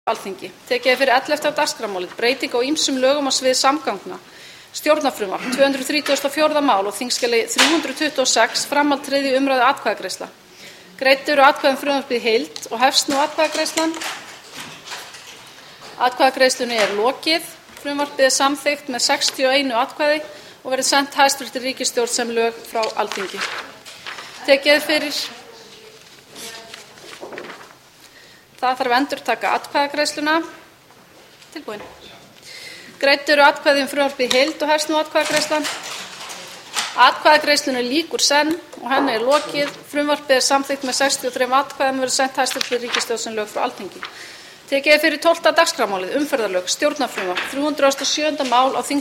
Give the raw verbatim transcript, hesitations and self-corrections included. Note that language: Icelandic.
Alþingi. Tekið er fyrir ellefta dagskrármálið, breyting á ýmsum lögum á sviði samgangna, stjórnarfrumvarp, tvö hundruð þrítugasta og fjórða mál og þingskjali þrjú hundruð tuttugu og sex, framhald þriðju umræðu atkvæðagreiðsla. Greidd eru atkvæði um frumvarpið í heild og hefst nú atkvæðagreiðslan. Atkvæðagreiðslunni er lokið. Frumvarpið er samþykkt með sextíu og eitt atkvæði og verður sent hæstvirtri ríkisstjórn sem lög frá Alþingi. Tekið er fyrir Það þarf að endurtaka atkvæðagreiðsluna. Tilbúin. Greidd eru atkvæði um frumvarpið í heild og hefst nú atkvæðagreiðslan. Atkvæðagreiðslunni lýkur senn og henni er lokið. Frumvarpið er samþykkt með sextíu og þremur atkvæðum og verður sent hæstvirtri ríkisstjórn sem lög frá Alþingi. Tekið er fyrir tólfta dagskrármálið, umferðarlög, stjórnarfrumvarp, þrjú hundruð og sjöunda mál á þingskjali